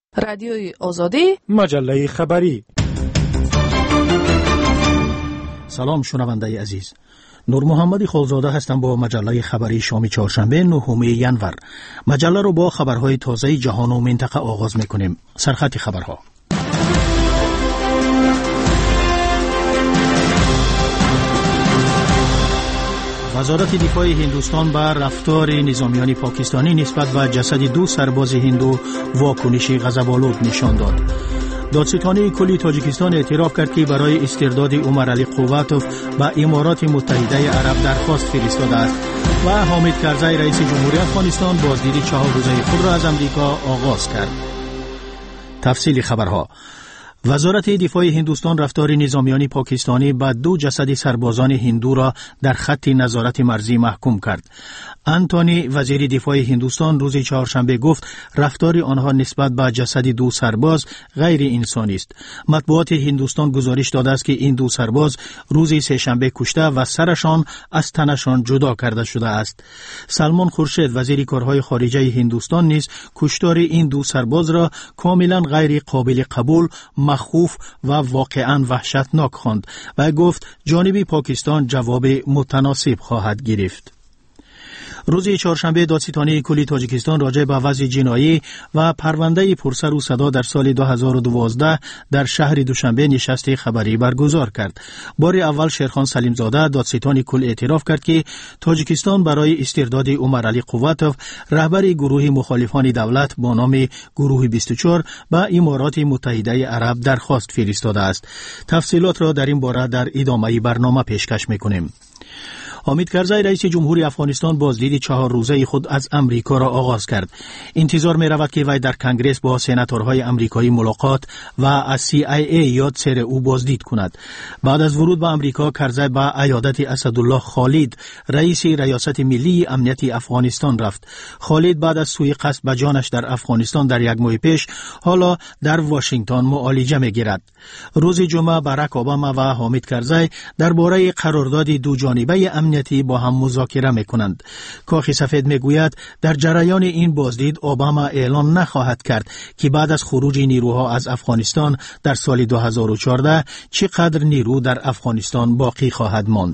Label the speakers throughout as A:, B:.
A: رادیوی آزادی،
B: مجله خبری. سلام شنونده عزیز، نور محمد خالزاده هستم با مجله خبری شام چهارشنبه 9 ژانویه. مجله رو با خبرهای تازه جهان و منطقه آغاز میکنیم. سرخط خبرها. وزارت دفاع هندوستان بر رفتار نظامیان پاکستانی نسبت به جسد دو سرباز هندو واکنشی غضب‌آلود نشان داد. دادستانی کلی تاجیکستان اعتراف کرد که برای استرداد عمر علی قوتوف به امارات متحده عرب درخواست فرستاده است و حامد کرزی رئیس جمهوری افغانستان بازدید 4 روزه خود را از امریکا آغاز کرد. تفصیل خبرها. وزارت دفاع هندوستان رفتار نظامیان پاکستانی با 2 جسد سربازان هندو را در خط نظارت مرزی محکوم کرد. انتونی وزیر دفاع هندوستان روز چهارشنبه گفت رفتار آنها نسبت به جسد 2 سرباز غیر انسانی است. مطبوعات هندوستان گزارش داده است که این 2 سرباز روز سه‌شنبه کشته و سرشان از تنشان جدا کرده شده است. سلمان خورشید وزیر کارهای خارجه هندوستان نیز کشتار این 2 سرباز را کاملا غیر قابل قبول، مخوف و واقعا وحشتناک خواند و گفت جانب پاکستان جواب متناسب خواهد گرفت. روز چهارشنبه دادستانی کلی تاجیکستان راجع به وضع جنایی و پرونده پرسر و صدا در سال 2012 در شهر دوشنبه نشست خبری برگزار کرد. بار اول شیرخان سلیمزاده دادستان کل اعتراف کرد که تاجیکستان برای استرداد عمر علی قوتوف رهبر گروه مخالفان دولت با نام گروه 24 به امارات متحده عرب درخواست فرستاده است. تفصیلات را در این باره در ادامه برنامه پیشکش می‌کنیم. حامد کرزی رئیس جمهوری افغانستان بازدید 4 روزه خود از امریکا را آغاز کرد. انتظار می رود که وی در کنگره با سناتورهای امریکایی ملاقات و از CIA یا سر او بازدید کند. بعد از ورود به امریکا کرزی به عیادت اسدالله خالد رئیس ریاست ملی امنیت افغانستان رفت. خالد بعد از سوءقصد به جانش در افغانستان در 1 ماه پیش حالا در واشنگتن معالجه می گیرد. روز جمعه باراک اوباما و حامد کرزی درباره قرارداد دو جانبه امنیتی با هم مذاکره میکنند. کاخ سفید میگوید در جریان این بازدید اوباما اعلان نخواهد کرد که بعد از خروج نیروها از افغانستان در سال 2014 چقدر نیرو در افغانستان باقی خواهد ماند.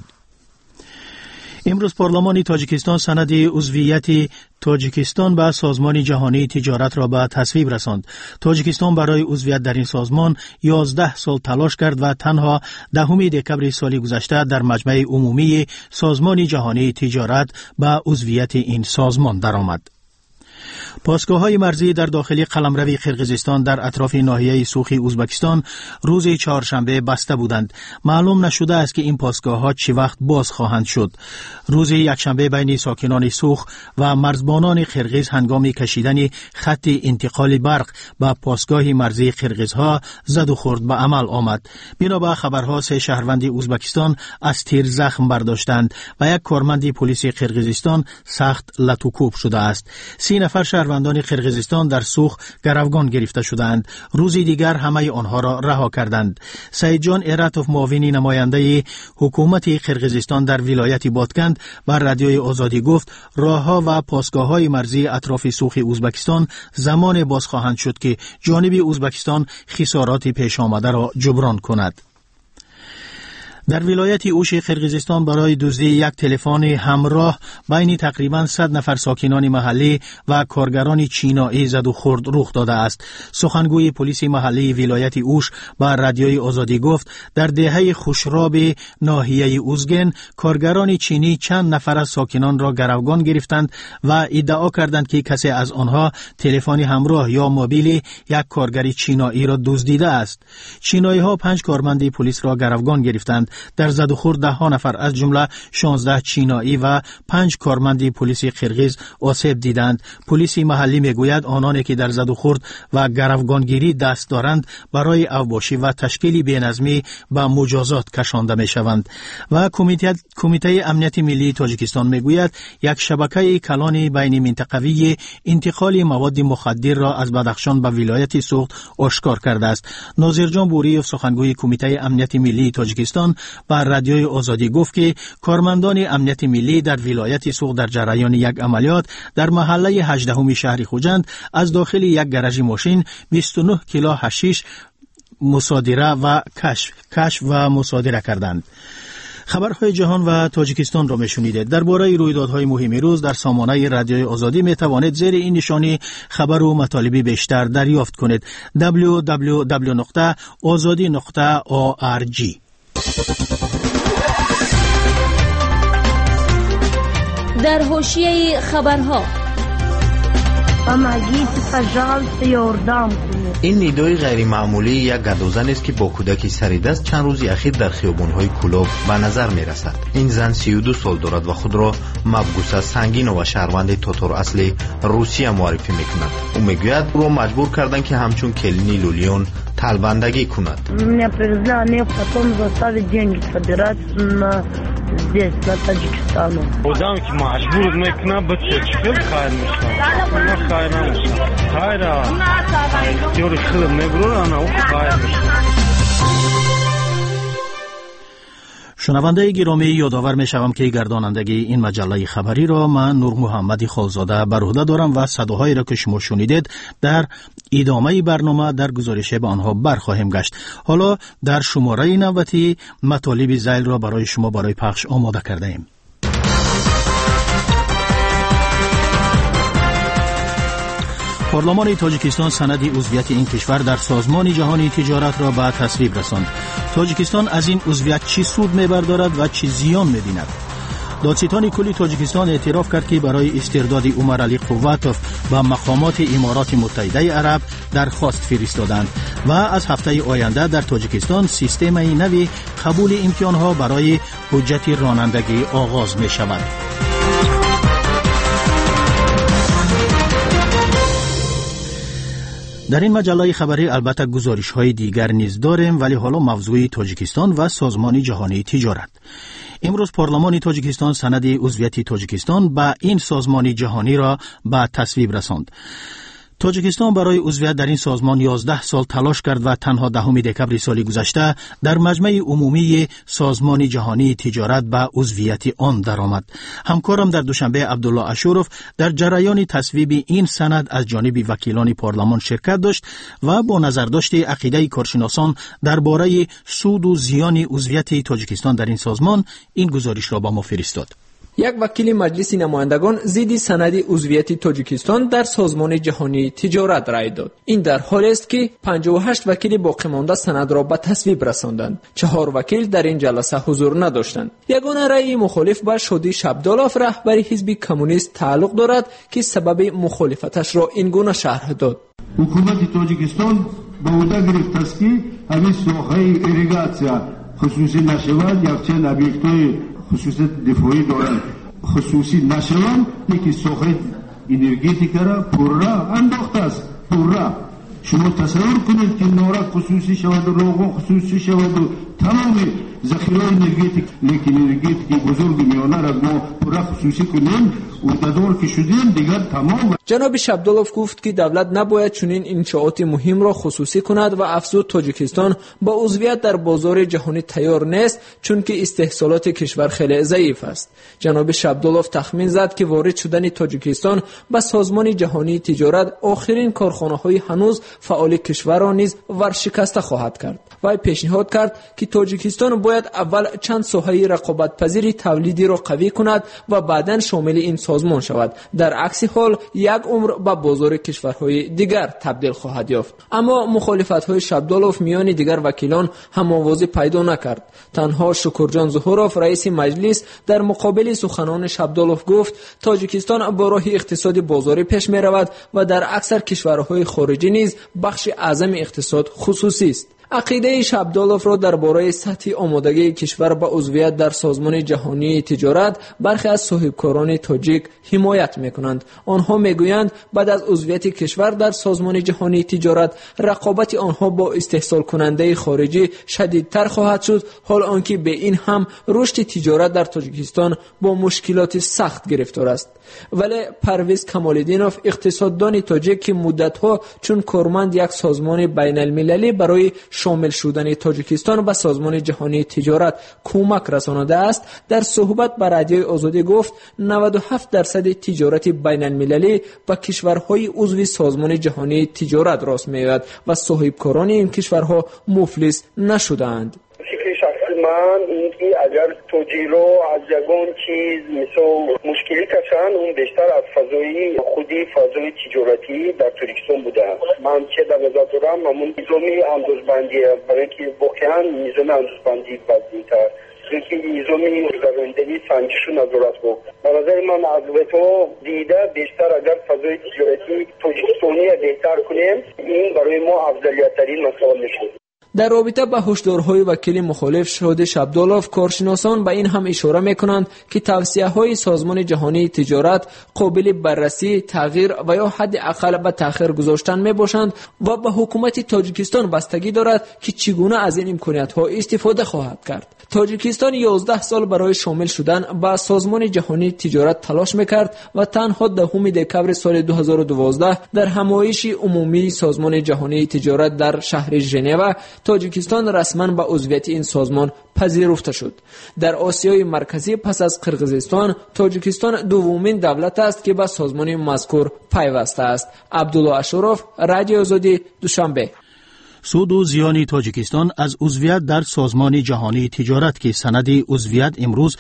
B: امروز پارلمان تاجیکستان سند عضویت تاجیکستان به سازمان جهانی تجارت را به تصویب رساند. تاجیکستان برای عضویت در این سازمان 11 سال تلاش کرد و تنها 10 دکمبر سال گذشته در مجمع عمومی سازمان جهانی تجارت به عضویت این سازمان درآمد. پاسگاه‌های مرزی در داخل قلمرو قرقیزستان در اطراف ناحیه سوخ ازبکستان روز چهارشنبه بسته بودند. معلوم نشده است که این پاسگاه‌ها چه وقت باز خواهند شد. روز یکشنبه بین ساکنان سوخ و مرزبانان قرقیز هنگام کشیدن خط انتقال برق به پاسگاه مرزی قرقیزها زد و خورد به عمل آمد. بنابر خبرها 3 شهروند ازبکستان از تیر زخم برداشتند و 1 کارمند پلیس قرقیزستان سخت لطوکوب شده است. 3 نفر شهروندان قرقیزستان در سوخ گروگان گرفته شدند. روزی دیگر همه آنها را رها کردند. سعید جان ایراتوف معاون نماینده حکومت قرقیزستان در ولایت بادکند بر رادیوی آزادی گفت راهها و پاسگاه‌های مرزی اطراف سوخ ازبکستان زمان باز خواهند شد که جانب ازبکستان خسارات پیش آمده را جبران کند. در ولایت اوش قرقیزستان برای دزدی 1 تلفن همراه بین تقریباً 100 نفر ساکنان محلی و کارگران چینایی زد و خورد رخ داده است. سخنگوی پلیس محلی ولایت اوش با رادیوی آزادی گفت در دهه خوشراب ناحیه اوزگن کارگران چینی چند نفر از ساکنان را گروگان گرفتند و ادعا کردند که کسی از آنها تلفن همراه یا موبیل 1 کارگر چینایی را دزدیده است. چینایی ها 5 کارمند پلیس را گروگان گرفتند. در زد و خورد 10 نفر از جمله 16 چینایی و 5 کارمند پلیس قرقیز آسیب دیدند. پلیس محلی میگوید آنانی که در زد و خورد و گروگانگیری دست دارند برای اوباشی و تشکیل بی‌نظمی به مجازات کشانده میشوند. و کمیته امنیت ملی تاجیکستان میگوید 1 شبکه کلان بین منطقوی انتقال مواد مخدر را از بدخشان به ولایت سوخت آشکار کرده است. ناظر جان بوریوف سخنگوی کمیته امنیت ملی تاجیکستان بر رادیوی آزادی گفت که کارمندان امنیت ملی در ولایت سوق در جریان یک عملیات در محله 18 شهر خوجند از داخل یک گراژ ماشین 29 کیلو حشیش مصادره و کشف و مصادره کردند. خبرهای جهان و تاجیکستان را میشنیدید. درباره رویدادهای مهم روز در سامانه رادیوی آزادی می توانید زیر این نشانی خبر و مطالب بیشتر دریافت کنید. www.azadi.org.
A: در حاشیه خبرها
C: این نیدای غیر معمولی یک گدوزن است که با کودکی سر دست چند روزی اخیر در خیابان‌های کلوب به نظر می‌رسد. این زن 32 سال دارد و خود را مبعوث سنگین و شهروند تاتار اصلی روسیه معرفی می‌کند. او میگوید او را مجبور کردند که همچون کلینی لولیون طلبندگی کند.
D: Меня привезли, они потом заставили деньги собирать здесь, на Таджикистане.
E: Odam ki majbur mekna bachche chikil khair mishan. Ana khair mishan. Khaira. Yor khil mebrur ana u khair mishan.
B: شنونده گرامی، یادآور می‌شوم که گردانندگی این مجله خبری را من نور محمدی خالزاده بر عهده دارم و صداهایی را که شما شنیدید در ادامه برنامه در گزارش به آنها برخواهیم گشت. حالا در شماره نوبتی مطالب ذیل را برای شما برای پخش آماده کرده ایم. پارلمان تاجیکستان سند عضویت این کشور در سازمان جهانی تجارت را به تصویب رساند. تاجیکستان از این عضویت چی سود می‌بردارد و چی زیان می‌بیند؟ دادستان کلی تاجیکستان اعتراف کرد که برای استرداد عمر علی قوتوف به مقامات امارات متحده عرب درخواست فرستادند و از هفته آینده در تاجیکستان سیستم نوی قبول امتحان‌ها برای حجت رانندگی آغاز می‌شود. در این مجله خبری البته گزارش‌های دیگر نیز داریم، ولی حالا موضوع تاجیکستان و سازمان جهانی تجارت. امروز پارلمان تاجیکستان سند عضویت تاجیکستان به این سازمان جهانی را به تصویب رساند. تاجیکستان برای عضویت در این سازمان 11 سال تلاش کرد و تنها 10 دکمبر سال گذشته در مجمع عمومی سازمان جهانی تجارت به عضویت آن درآمد. همکارم در دوشنبه عبدالله اشورف در جریان تصویب این سند از جانب وکیلان پارلمان شرکت داشت و با نظرداشت عقیده کارشناسان درباره سود و زیان عضویت تاجیکستان در این سازمان این گزارش را با ما فرستاد.
F: یک وکیل مجلس نمایندگان ضد سند عضویت تاجیکستان در سازمان جهانی تجارت رای داد. این در حالی است که 58 وکیل باقی مانده سند را به تصویب رساندند. 4 وکیل در این جلسه حضور نداشتند. یگانه رای مخالف به شادی شبدالوف رهبر حزب کمونیست تعلق دارد که سبب مخالفتش را این گونه شرح داد.
G: حکومت تاجیکستان به عهده گرفته است که همین ساحه ایریگاسیا خصوصی نشود، یکچند ابیکت‌های خصوصیت دفاعی دارند. خصوصی نشوند که ساخت انرژیتیک را پورا انداخته است. پورا شما تصور کنید که نارک خصوصی شود و روغن خصوصی شود و تمام ذخیره انرژیتیک، لیکن انرژیتیک بزرگ میانه را ما پورا خصوصی کنیم و دادور که شدیم دیگر تمام.
F: جناب شبدالوف گفت که دولت نباید چنین انشاءات مهم را خصوصی کند و افزود تاجیکستان با عضویت در بازار جهانی تیار نیست چون که استحصالات کشور خیلی ضعیف است. جناب شبدالوف تخمین زد که وارد شدن تاجیکستان به سازمان جهانی تجارت آخرین کارخانه‌های هنوز فعال کشور را نیز ورشکسته خواهد کرد. و پیشنهاد کرد که تاجیکستان باید اول چند ساحه رقابت‌پذیر تولیدی را قوی کند و بعداً شامل این سازمان شود. در عکس حال یک عمر به بازار کشورهای دیگر تبدیل خواهد یافت. اما مخالفت‌های شبدالوف میان دیگر وکیلان هم‌آوازی پیدا نکرد. تنها شکرجان ظهوروف رئیس مجلس در مقابل سخنان شبدالوف گفت تاجیکستان با راه اقتصاد بازاری پیش می‌رود و در اکثر کشورهای خارجی نیز بخش اعظم اقتصاد خصوصی است. عقیده شبدالوف را درباره سطح آمادگی کشور به عضویت در سازمان جهانی تجارت برخی از صاحبکاران تاجیک حمایت می‌کنند. آنها می‌گویند بعد از عضویت کشور در سازمان جهانی تجارت رقابت آنها با استحصال کننده خارجی شدیدتر خواهد شد، حال آنکه به این هم رشد تجارت در تاجیکستان با مشکلات سخت گرفتار است. ولی پرویز کمال‌الدینوف اقتصاددان تاجیک که مدت‌ها چون کارمند یک سازمان بین‌المللی برای شامل شدن تاجیکستان به سازمان جهانی تجارت کمک رسانده است، در صحبت با رادیوی آزادی گفت 97% تجارت بین المللی با کشورهای عضو سازمان جهانی تجارت راست می‌آید و صاحبکاران این کشورها مفلس نشدند.
H: من اینکه اگر توجیه رو از یگان چیز مثل مشکلی کشن اون بیشتر از فضای خودی فضای تجارتی در ترکستان بوده. من چه در نظر دارم همون نظامی اندازبندی برای اینکه واقعا نظام اندازبندی بدتر اینکه نظامی گذراندنی سنجش و نظارت بود. به نظر من از تو دیده بیشتر اگر فضای تجارتی تاجیکستانی بهتر کنیم این برای ما افضلیت ترین مسئله میشه.
F: در رابطه با هشدارهای وکیل مخالف شهود شبدالوف، کارشناسان به این هم اشاره میکنند که توصیه‌های سازمان جهانی تجارت قابل بررسی، تغییر و یا حد اقل به تأخیر گذاشتن میباشند و به حکومت تاجیکستان بستگی دارد که چگونه از این امکانیت‌ها استفاده خواهد کرد. تاجیکستان 11 سال برای شامل شدن به سازمان جهانی تجارت تلاش میکرد و تنها 10 دکمبر سال 2012 در همایش عمومی سازمان جهانی تجارت در شهر ژنو تاجیکستان رسما به عضویت این سازمان پذیرفته شد. در آسیای مرکزی پس از قرقیزستان، تاجیکستان دومین دولت است که به سازمان مذکور پیوسته است. عبدالله اشرف، رادیو آزادی، دوشنبه.
B: سود و زیان تاجیکستان از عضویت در سازمان جهانی تجارت که سند عضویت امروز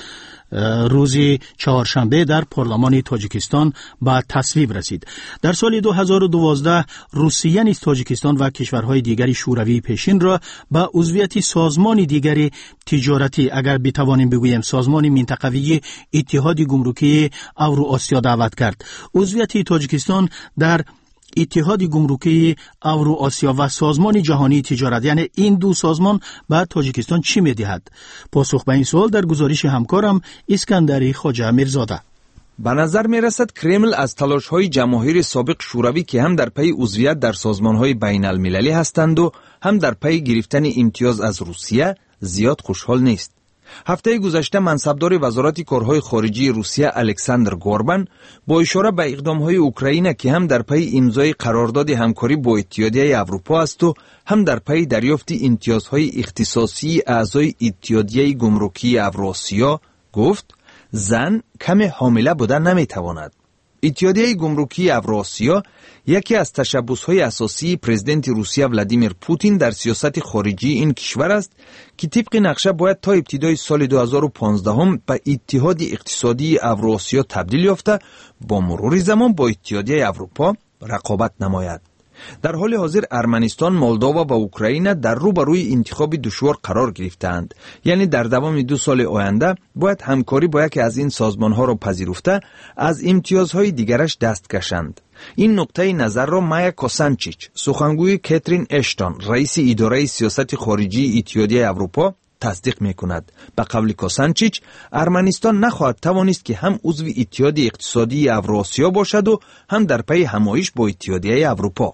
B: روز چهارشنبه در پارلمان تاجیکستان به تصویب رسید. در سال 2012 روسیه نیز تاجیکستان و کشورهای دیگری شوروی پیشین را به عضویت سازمان دیگری تجارتی، اگر بتوانیم بگوییم سازمان منطقوی اتحاد گمرکی اوراسیا دعوت کرد. عضویت تاجیکستان در اتحاد گمرکی اوراسیا و سازمان جهانی تجارت، یعنی این دو سازمان به تاجیکستان چی می‌دهد؟ پاسخ به این سوال در گزارش همکارم اسکندری خواجه میرزاده.
I: به نظر می‌رسد کرمل از تلاش‌های جماهیر سابق شوروی که هم در پی عضویت در سازمان‌های بین‌المللی هستند و هم در پی گرفتن امتیاز از روسیه زیاد خوشحال نیست. هفته گذشته منصبدار وزارت کارهای خارجی روسیه الکساندر گوربان با اشاره به اقدام‌های اوکراین که هم در پی امضای قرارداد همکاری با اتحادیه اروپا است و هم در پی دریافت امتیازهای اختصاصی اعضای اتحادیه گمرکی اوراسیا گفت زن کم حامله بودن نمیتواند. اتحادیه گمرکی اوراسیا یکی از تشبس‌های اساسی پرزیدنت روسیه ولادیمیر پوتین در سیاست خارجی این کشور است که طبق نقشه باید تا ابتدای سال 2015 به اتحاد اقتصادی اوراسیا تبدیل یافته با مرور زمان با اتحادیه اروپا رقابت نماید. در حال حاضر ارمنستان، مولداوا و اوکراین در رو به روی انتخاب دشوار قرار گرفتند. یعنی در دوام 2 سال آینده باید همکاری با یکی از این سازمان‌ها را پذیرفته از امتیازهای دیگرش دست کشند. این نقطه نظر را مایا کوسانچیچ، سخنگوی کاترین اشتون، رئیس اداره سیاست خارجی اتحادیه اروپا تصدیق می‌کند. به قول کوسانچیچ، ارمنستان نخواهد توانست که هم عضو اتحاد اقتصادی اوراسیا باشد و هم در پی همایش با اتحادیه اروپا.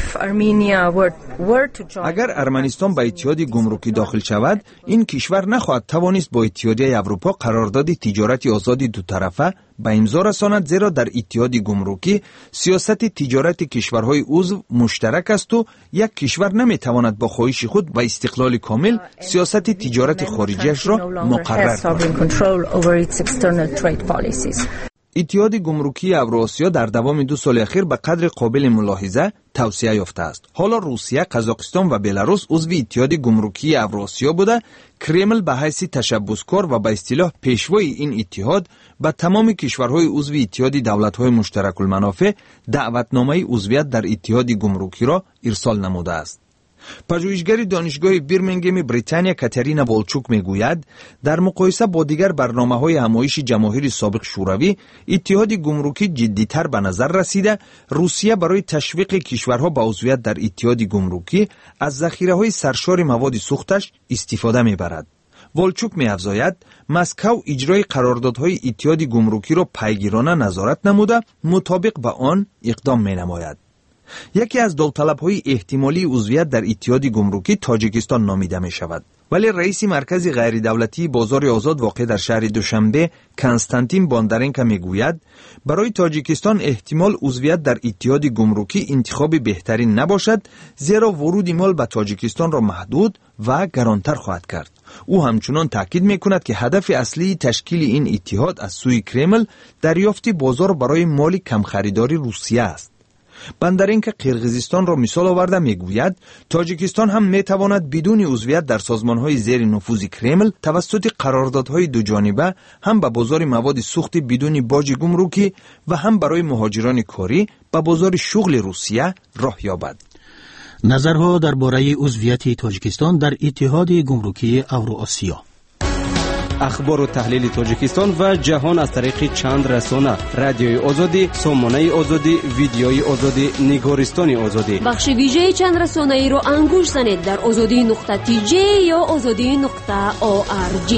I: اگر ارمنستان به اتحاد گمرکی داخل شود، این کشور نخواهد توانست با اتحادیه اروپا قرارداد تجارت آزاد دو طرفه به امضا رساند، زیرا در اتحاد گمرکی سیاست تجارت کشورهای عضو مشترک است و یک کشور نمیتواند با خواهش خود و استقلال کامل سیاست تجارت خارجیش را مقرر کند. اتحاد گمرکی اوراسیا در دوام 2 سال اخیر به قدر قابل ملاحظه توسعه یافته است. حالا روسیه، قزاقستان و بلاروس عضو اتحاد گمرکی اوراسیا بوده. کرمل به حیث تشبسکار و به اصطلاح پیشوای این اتحاد به تمام کشورهای عضو اتحاد دولت‌های مشترک المنافع دعوتنامه عضویت در اتحاد گمرکی را ارسال نموده است. پژوهشگر دانشگاه برمینگهم بریتانیا کاترینا والچوک میگوید در مقایسه با دیگر برنامه‌های همایش جماهیر سابق شوروی، اتحاد گمرکی جدی‌تر به نظر رسیده. روسیه برای تشویق کشورها به عضویت در اتحاد گمرکی از ذخیره‌های سرشار مواد سوختش استفاده می‌برد. والچوک می‌افزاید مسکو اجرای قراردادهای اتحاد گمرکی را پیگیرانه نظارت نموده، مطابق با آن اقدام می‌نماید. یکی از داوطلب‌های احتمالی عضویت در اتحاد گمرکی تاجیکستان نامیده می شود. ولی رئیس مرکز غیر دولتی بازار آزاد واقع در شهر دوشنبه کنستانتین بوندارنکو میگوید برای تاجیکستان احتمال عضویت در اتحاد گمرکی انتخاب بهترین نباشد، زیرا ورود مال به تاجیکستان را محدود و گرانتر خواهد کرد. او همچنان تاکید میکند که هدف اصلی تشکیل این اتحاد از سوی کرمل دریافت بازار برای مال کم خریداری روسیه است. بوندارنکو قرقیزستان را مثال آورده میگوید تاجیکستان هم میتواند بدون عضویت در سازمانهای زیر نفوذ کرمل توسط قراردادهای دو جانبه هم به بازار مواد سوخت بدون باج گمرکی و هم برای مهاجران کاری به بازار شغل روسیه راه یابد.
B: نظرها درباره عضویت تاجیکستان در اتحاد گمرکی اوراسیا.
J: اخبار و تحلیل تاجیکستان و جهان از طریق چند رسانه: رادیوی آزادی، سامانه آزادی، ویدیوی آزادی، نگارستان آزادی.
A: بخش ویژه چند رسانه ای رو انگوش زنید در azadi.tj یا azadi.org.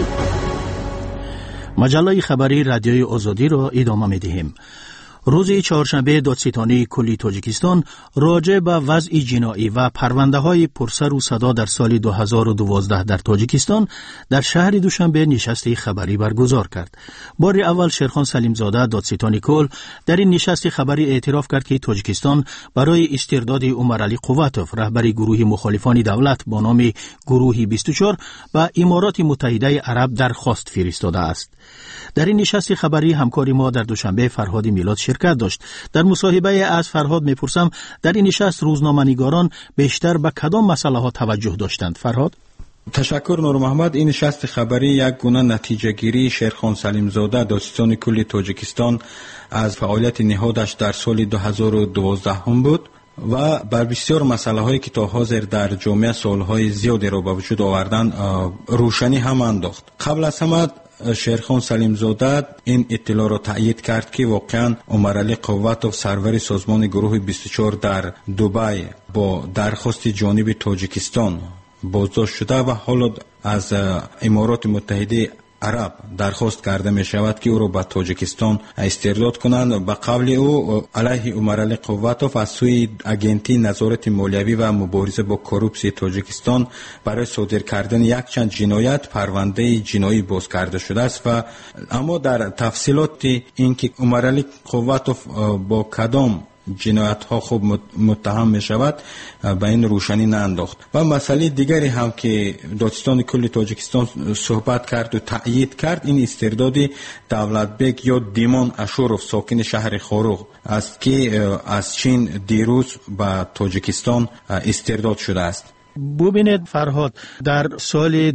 B: مجله خبری رادیوی آزادی را ادامه می‌دهیم. روز چهارشنبه دادستانی کلی تاجیکستان راجع به وضع جنایی و پرونده‌های پرسر و صدا در سال 2012 در تاجیکستان در شهر دوشنبه نشست خبری برگزار کرد. بار اول شیرخان سلیمزاده دادستانی کل در این نشست خبری اعتراف کرد که تاجیکستان برای استرداد عمرعلی قوتوف رهبر گروه مخالفان دولت با نام گروه 24 به امارات متحده عرب درخواست فرستاده است. در این نشست خبری همکاری ما در دوشنبه فرهاد میلاد شرکت داشت. در مصاحبه از فرهاد میپرسم در این نشست روزنامه‌نگاران بیشتر به کدام مسئله ها توجه داشتند؟ فرهاد.
K: تشکر نور محمد. این نشست خبری یک گونه نتیجه گیری شیرخان سلیمزاده دادستان کلی تاجیکستان از فعالیت نهادش در سال 2012 هم بود و بر بسیار مسئله هایی که تا حاضر در جامعه سالهای زیادی را به وجود آوردن روشنی هم انداخت. قبل از همه شیرخان سلیمزاده این اطلاع را تایید کرد که واقعا عمرعلی قوتوف سرور سازمان گروه 24 در دبی با درخواست جانب تاجیکستان بازداشت شده و حالا از امارات متحده عرب درخواست کرده می شود که او را به تاجیکستان استرداد کنند. به قول او علیه عمرعلی قوتوف از سوی اگنتی نظارت مالیوی و مبارزه با کروپسی تاجیکستان برای صادر کردن یک چند جنایت پرونده جنایی باز کرده شده است و اما در تفصیلات اینکه عمرعلی قوتوف با کدام جنایت ها خوب متهم می شود به این روشنی نانداخت. و مسئله دیگری هم که دادستان کل تاجیکستان صحبت کرد و تأیید کرد این استرداد دولت بیگ یا دیمان اشوروف ساکن شهر خاروغ است که از چین دیروز به تاجیکستان استرداد شده است.
B: ببینید فرهاد، در سال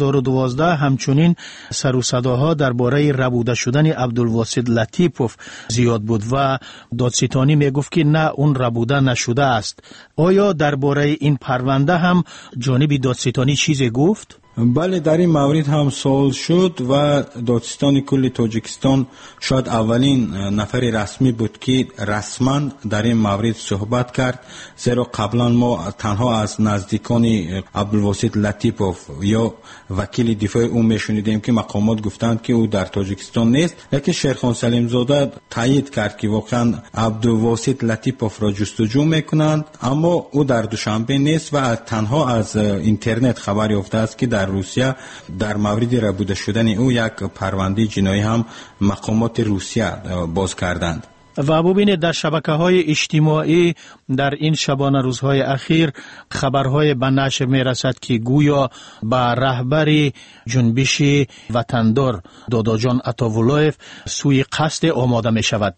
B: 2012 همچنین سر و صداها درباره ربوده شدن عبدالواسط لطیپوف زیاد بود و دادستانی میگفت که نه اون ربوده نشده است. آیا درباره این پرونده هم جانب دادستانی چیزی گفت؟
K: بله، در این مورد هم سوال شد و دادستان کل تاجیکستان شاید اولین نفر رسمی بود که رسما در این مورد صحبت کرد، زیرا قبلا ما تنها از نزدیکان عبدالواسط لطیپوف یا وکیل دفاع او میشنیدیم که مقامات گفتند که او در تاجیکستان نیست، لیکن شیرخان سلیمزاده تایید کرد که واقعا عبدالواسط لطیپوف را جستجو میکنند، اما او در دوشنبه نیست و تنها از اینترنت خبر یافته است که در روسیه در مورد ربوده شدن او یک پرونده جنایی هم مقامات روسیه باز کردند.
B: و ببینید در شبکه‌های اجتماعی در این شبانه روزهای اخیر خبرهای به نشر میرسد که گویا به رهبر جنبش وطندار داداجان عطاولایف سوی قصد آماده می شود.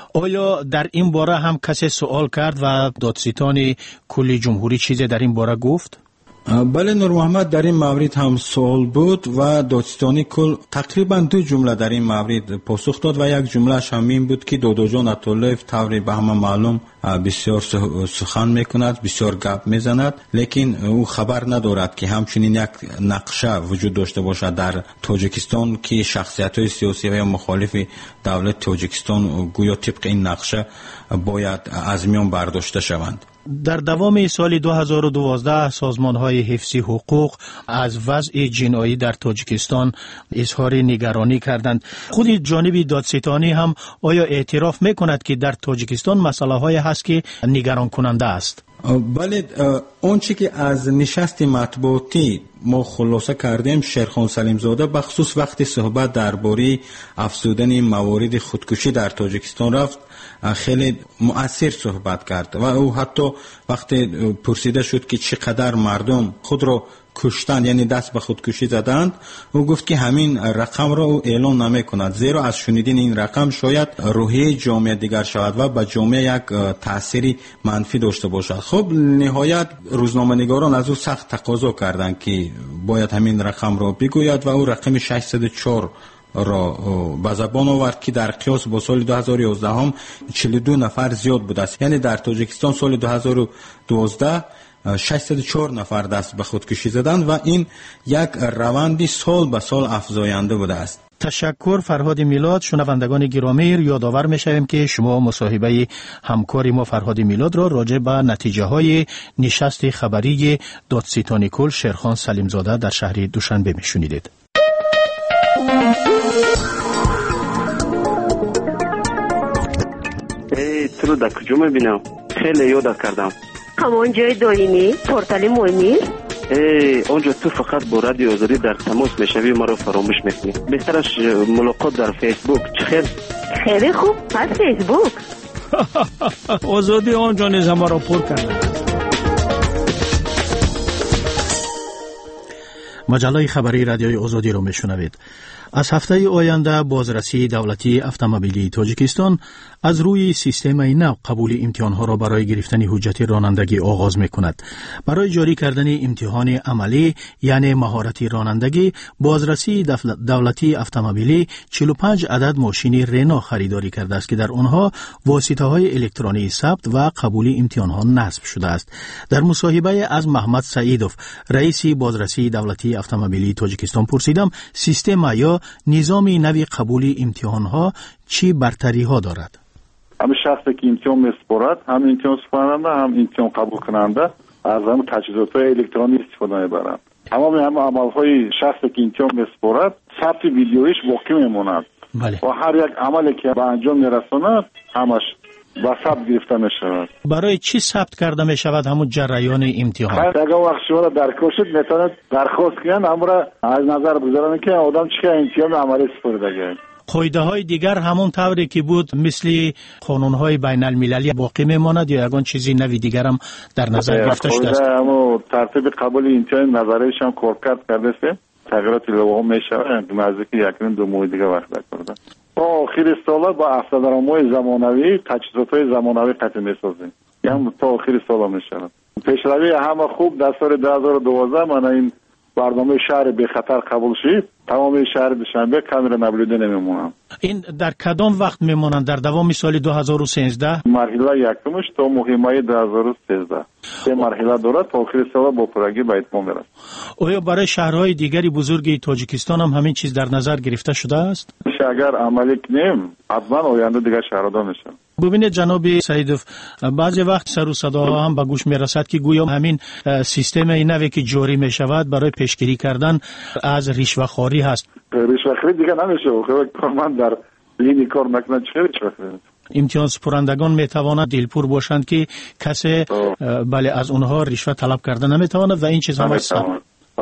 B: آیا در این باره هم کسی سوال کرد و دادستان کلی جمهوری چیزی در این باره گفت؟
K: بله نور محمد، در این مورد هم سوال بود و دادستانی کل تقریبا دو جمله در این مورد پاسخ داد و یک جملهش هم این بود که داداجان عطاولایف طوری به همه معلوم بسیار سخن میکند، بسیار گپ میزند، لیکن او خبر ندارد که همچنین یک نقشه وجود داشته باشد در تاجیکستان که شخصیت های سیاسی و مخالف دولت تاجیکستان گویا طبق این نقشه باید از میان برداشته شوند.
B: در دوام سال 2012 سازمان‌های حفظی حقوق از وضع جنایی در تاجیکستان اظهار نگرانی کردند. خود جانب دادستانی هم آیا اعتراف می‌کند که در تاجیکستان مسائل‌هایی هست که نگران کننده است؟
K: بله، اون چی که از نشست مطبوعاتی ما خلاصه کردیم، شیرخان سلیم زاده بخصوص وقتی صحبت درباره افزودن موارد خودکشی در تاجیکستان رفت خیلی مؤثر صحبت کرد و او حتی وقتی پرسیده شد که چقدر مردم خود را کشتند، یعنی دست به خودکشی زدند، او گفت که همین رقم را او اعلان نمی کند، زیرا از شنیدن این رقم شاید روحیه جامعه دیگر شود و به جامعه یک تأثیری منفی داشته باشد. خب نهایت روزنامه‌نگاران از او سخت تقاضا کردند که باید همین رقم را بگوید و او رقم 604 را به زبان آورد که در قیاس با سال 2011 هم 42 نفر زیاد بوده است. یعنی در تاجیکستان سال 2012 604 نفر دست به خودکشی زدند و این یک روندی سال به سال افزاینده بوده است.
B: تشکر فرهاد میلاد. شنوندگان گرامی، یادآور می‌شویم که شما مصاحبه همکار ما فرهاد میلاد را راجع به نتیجه های نشست خبری دادستانی کل شیرخان سلیم زاده در شهر دوشنبه میشنیدید.
L: تو در کجا میبینم؟ خیلی یاد کردم.
A: همان جای دائمی پورتال مهمی؟
L: اونجا تو فقط با رادیو آزادی در تماس میشوی، ما رو فراموش میکنی. بهترش ملاقات در فیسبوک. چخیر؟
A: خیلی خوب، از فیسبوک.
B: آزادی آنجا نیز ما را پر کرده. مجله خبری رادیوی آزادی رو میشنوید. از هفته آینده بازرسی دولتی اتومبیلی تاجیکستان از روی سیستم نو قبول امتحانها را برای گرفتن حجت رانندگی آغاز می‌کند. برای جاری کردن امتحان عملی یعنی مهارت رانندگی، بازرسی دولتی اتومبیلی 45 عدد ماشین رنو خریداری کرده است که در آنها واسطه‌های الکترونیکی ثبت و قبول امتحانها نصب شده است. در مصاحبه از محمد سعیدوف، رئیس بازرسی دولتی اتومبیلی تاجیکستان، پرسیدم سیستم یا نظام نوی قبول امتحانها چی برتری ها دارد؟
G: همه شخصی که امتحان میسپارد، هم امتحان سپارنده هم امتحان قبول کننده از هم تجهیزات الکترونیک استفاده میبرند. تمام عملهای شخصی که امتحان میسپارد ثبت ویدیویش باقی میماند.
B: بله.
G: و هر یک عملی که به انجام میرساند همش با ثبت گرفته میشود.
B: برای چی ثبت کرده میشود همون جریان امتحان؟
G: اگر وقت شما درکاشید میتواند درخواست کنند، امر از نظر بگذارند که آدم چه امتحان عملی سپرده.
B: قاعده های دیگر همون طوری که بود مثل قانون های بین المللی باقی میماند یا یگان چیزی نوی دیگر هم در نظر گرفته شده است؟
G: اما ترتیب قبول امتحان نظرش هم کارکرد کرده است. تغییرات لوازم میشود نزدیک 1-2 ماه دیگه وقت کرده. تا آخر سال با افزودرام‌های زمانوی تجهیزات‌های زمانوی قطعی می‌سازیم. یعنی تا آخر سال می‌شود. پیشروی همه خوب در سال 2012 من این برنامه شهر به خطر قبول شد. تمام شهر دوشنبه کاملا نبلیده نمیمونم.
B: این در کدام وقت میمونند؟ در دوام سال 2013
G: مرحله یکمش تا ماه مای 2013 سه مرحله دارد تا آخر سال با پرگی به اتمام برسد.
B: آیا برای شهرهای دیگری بزرگ تاجیکستان هم همین چیز در نظر گرفته شده است؟
G: اگر عملی کنیم حتما آینده دیگر شهردار میشن.
B: ببینید جناب سعیدوف، بعضی وقت سر و صداها هم به گوش میرسد که گویا همین سیستم نوی که جاری می شود برای پیشگیری کردن از رشوه‌خواری هست.
G: رشوه‌خواری دیگه نمیشه. کارمند در این کار نکنه چه رشوه‌خواری؟
B: امتحان سپرندگان میتوانند دلپور باشند که کسی بله از اونها رشوه طلب کرده نمیتواند و این چیزها هست.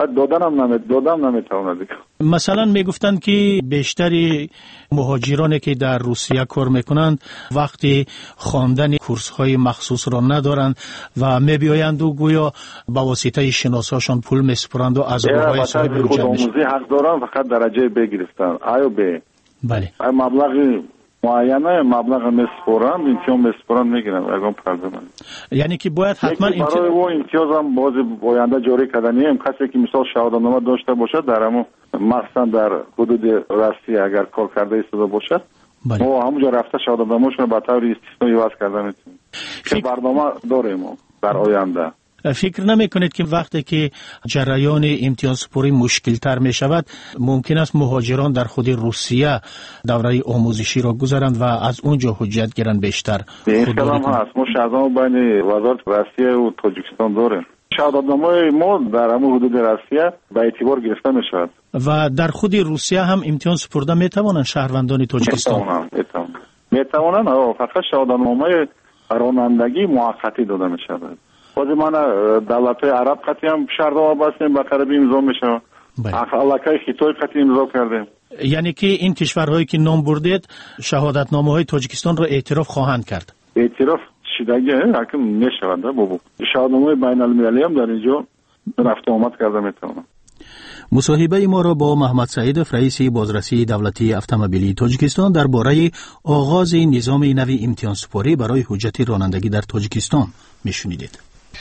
G: دادن نمیتواند.
B: مثلا میگفتند که بیشتری مهاجرانی که در روسیه کار میکنند وقتی خواندن کورس های مخصوص را ندارند و میبیایند و گویا با واسطه شناساشان پول میسپرند و از گروهای صاحب حجت میشن.
G: حق دارن فقط درجه ب گرفتن. آیا ب؟
B: بله.
G: مبلغ معینه مبلغ مسپوران امتیاز مسپوران میگیرن اگه پرداخت.
B: یعنی که باید حتما
G: برای او امتیاز هم باز آینده جاری کردنی هم کسی که مثال شهادتنامه داشته باشه در همون مثلا در حدود راستی اگر کار کرده ایستاده باشه ما همونجا رفته شهادتنامه‌شون به طور استثنایی وضع کرده میتونیم که برنامه داریم در آینده.
B: فکر نمی کنید که وقتی که جریان امتیاز سپاری مشکل تر می شود ممکن است مهاجران در خود روسیه دوره آموزشی را گذارند و از اونجا حجت گیرند بیشتر؟
M: این کلام هست. ما شهردام بین وزارت روسیه و تاجیکستان داریم. شهادتنامه ما در همون حدود روسیه به اعتبار گرفته می شود.
B: و در خود روسیه هم امتحان سپرده می توانند شهروندان تاجیکستان؟
M: می توانند. فقط شهادتنامه رانندگی موقتی داده می شود. خود من دولت عرب قطعی هم شهردام بستیم به قربی امضا می شود. علاقه خطای قطعی امضا کردیم.
B: یعنی که این کشورهایی که نام بردید شهادتنامه های تاجیکستان را اعتراف خواهند کرد؟
M: اعتراف شدگی حکم نشود بابا. شهادتنامه بین المللی هم در اینجا رفت آمد کرده میتونم.
B: مصاحبه ما را با محمد سعید رئیس بازرسی دولتی اتومبیلی تاجیکستان درباره آغاز نظام نوی امتحان سپاری برای حجت رانندگی در تاجیکستان میشنیدید.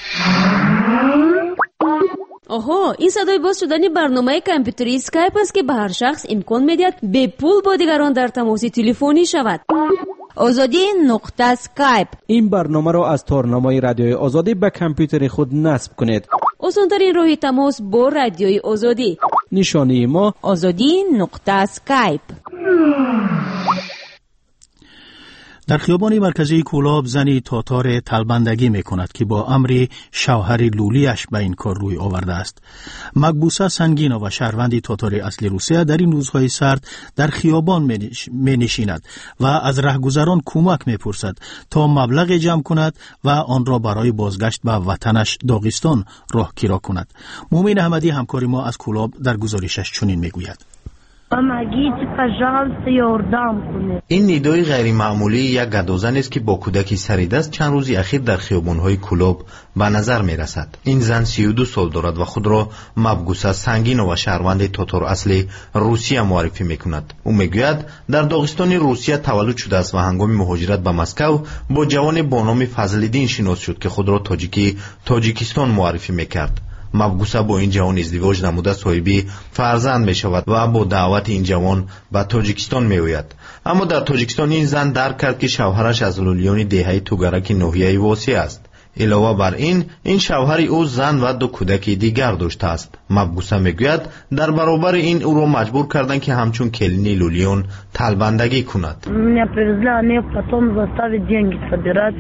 A: آها، این صدای باز شدن برنامه کامپیوتری اسکایپ است که به هر شخص امکان میدهد به پول با دیگران در تماس تلفنی شود. آزادی نقطه اسکایپ.
J: این برنامه را از تارنامه رادیوی آزادی به کامپیوتر خود نصب کنید.
A: آسان‌ترین راه تماس با رادیوی آزادی.
J: نشانی ما
A: آزادی نقطه اسکایپ.
B: در خیابان مرکزی کولاب زنی تاتار تلبندگی می کند که با امر شوهر لولیش به این کار روی آورده است. مقبوسه سنگینا و شهروندی تاتار اصلی روسیه در این روزهای سرد در خیابان می نشیند و از رهگذران کمک می پرسد تا مبلغ جمع کند و آن را برای بازگشت به وطنش داغستان راهگیری کند. مومن احمدی همکار ما از کولاب در گزارشش چنین می گوید.
C: این ندای غیر معمولی یک گدازن است که با کودکی سریدست چند روزی اخیر در خیابان‌های کولوب به نظر می‌رسد. این زن 32 سال دارد و خود را مبگوسه سنگین و شهروند تاتار اصلی روسیه معرفی می‌کند. او می‌گوید در داغستان روسیه تولد شده است و هنگام مهاجرت به مسکو با جوان با نام فضل‌الدین شناس شد که خود را تاجیکستان معرفی می‌کرد. مبگوسه با این جوان ازدواج نموده صاحبی فرزند می شود و با دعوت این جوان به تاجیکستان می آید. اما در تاجیکستان این زن درک کرد که شوهرش از لولیان دهه توگرک ناحیه واسع است. علاوه بر این شوهر او زن و 2 کودک دیگر داشته است. مبگوسه میگوید در برابر این او را مجبور کردن که همچون کلینی لولیون تلبندگی کند.
D: Меня привезли, они потом заставили деньги собирать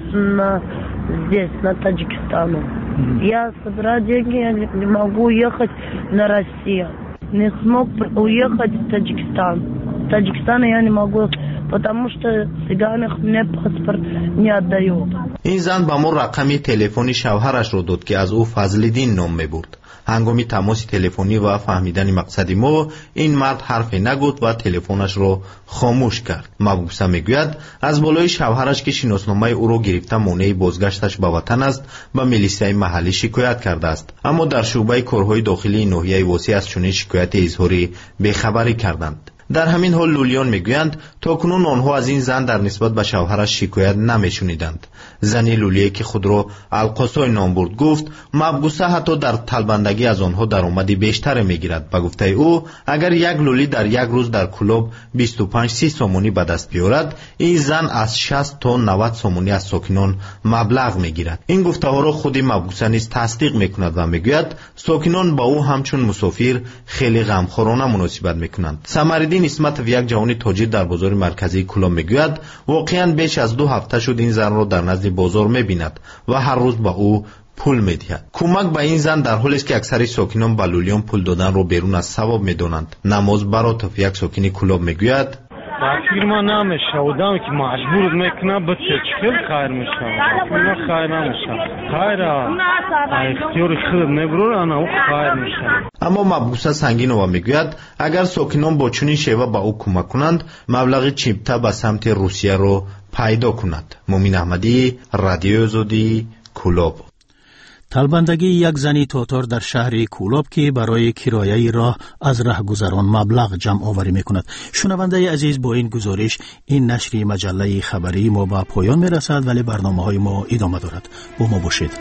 D: здесь, на Таджикистану. Я собираю деньги, я не могу уехать на Россию. Не смог уехать в Таджикистан. В Таджикистан я не могу, потому что цыгане мне паспорт не отдают.
C: این زن با ما رقم تلفنی شوهرش را داد که از او فضل‌الدین نام میبرد. هنگامی تماس تلفنی و فهمیدن مقصد ما این مرد حرفی نگفت و تلفنش را خاموش کرد. مبگوسه میگوید از بالای شوهرش که شناسنامه او را گرفته مانع بازگشتش به وطن است به میلیسیای محلی شکایت کرده است. اما در شعبه کارهای داخلی ناحیه واسع از چنین شکایت اظهاری بیخبری کردند. در همین حال لولیان میگویند تاکنون آنها از این زن در نسبت به شوهرش شکایت نمیشنیدند. زنی لولیه که خود را القاسای نام برد گفت مبگوسه حتی در تلبندگی از آنها درآمدی بیشتر میگیرد. به گفته او اگر یک لولی در یک روز در کلوب 25-30 سومونی به دست بیارد این زن از 60 تا 90 سومونی از ساکنان مبلغ میگیرد. این گفته ها را خود مبگوسه نیز تصدیق میکند و میگوید ساکنان با او همچون مسافر خیلی غمخوارانه مناسبت میکنند. سمریدین اسمت یک جوان تاجر در بازار مرکزی کولاب میگوید واقعا بیش از 2 هفته شد این زن را در نزد بازار میبیند و هر روز با او پول میدهد. کمک به این زن در حالی است که اکثر ساکنان به لولیان پول دادن را بیرون از ثواب میدانند. نماز براتف یک ساکن کولاب میگوید
E: فکر ما نمیشه آدمی که مجبور میکنه بچه چخیل خیر میشه من خیر نمیشه خیر اختیار خود نبرور انا او خیر میشه.
C: اما مبگوسه سنگینова میگوید اگر ساکنان با چنین شیوه به او کمک کنند مبلغ چیپتا به سمت روسیه رو پیدا کند. مومن احمدی، رادیو آزادی، کولاب.
B: تلبندگی یک زنی تاتار در شهر کولاب که برای کرایه راه از رهگذران مبلغ جمع آوری می کند. شنونده عزیز با این گزارش این نشر مجله خبری ما به پایان می رسد ولی برنامه های ما ادامه دارد. با ما باشید.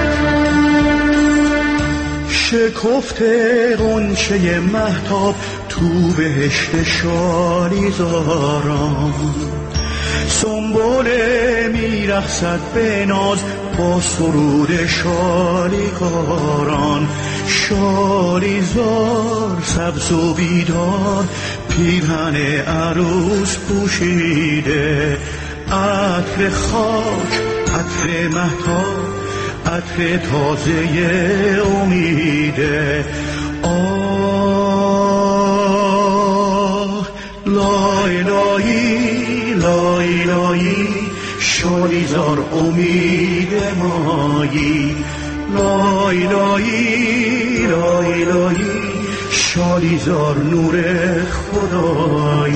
N: شکفته غنچه مهتاب تو بهشت شالیزاران سنبل میرقصد به ناز با سرود شالیکاران شالیزار سبز و بیدار پیرهن عروس پوشیده عطر خاک عطر مهتاب عطر تازه امیده آه لای لایی لای لایی شالیزار امید مایی لای لایی لای لایی شالیزار نور خدایی